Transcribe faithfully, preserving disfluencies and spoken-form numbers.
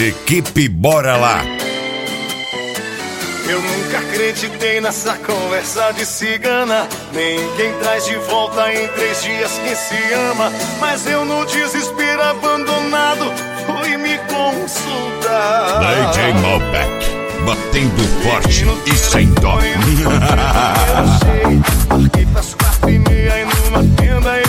Equipe Bora Lá. Eu nunca acreditei nessa conversa de cigana, nem quem traz de volta em três dias quem se ama. Mas eu no desespero abandonado fui me consultar. D J Malbec, batendo forte e sem dó. Marquei pras quatro e meia e numa tenda